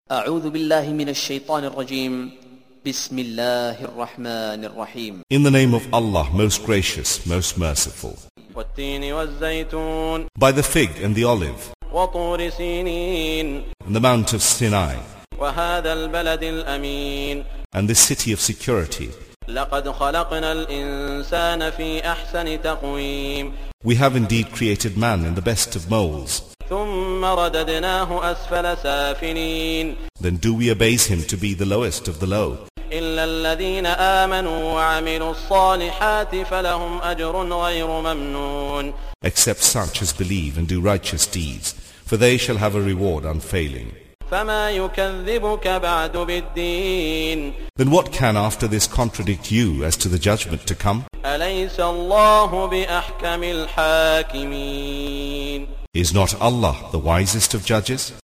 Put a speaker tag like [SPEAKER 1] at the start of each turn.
[SPEAKER 1] أعوذ بالله من الشيطان الرجيم بسم الله الرحمن الرحيم.
[SPEAKER 2] In the name of Allah, most gracious, most merciful.
[SPEAKER 3] والتين والزيتون
[SPEAKER 2] By the fig and the olive,
[SPEAKER 3] وطور سينين
[SPEAKER 2] and the Mount of Sinai,
[SPEAKER 3] وهذا البلد الأمين
[SPEAKER 2] and this city of security.
[SPEAKER 3] لقد خلقنا الإنسان في أحسن تقويم
[SPEAKER 2] We have indeed created man in the best of molds.
[SPEAKER 3] ثم رددناه أسفل سافلين
[SPEAKER 2] Then do we abase him to be the lowest of the low.
[SPEAKER 3] إلا الذين آمنوا وعملوا الصالحات فلهم أجر غير ممنون
[SPEAKER 2] Except such as believe and do righteous deeds, for they shall have a reward unfailing.
[SPEAKER 3] فما يكذبك بعد بالدين
[SPEAKER 2] Then what can after this contradict you as to the judgment to come?
[SPEAKER 3] أليس الله بأحكم الحاكمين
[SPEAKER 2] Is not Allah the wisest of judges?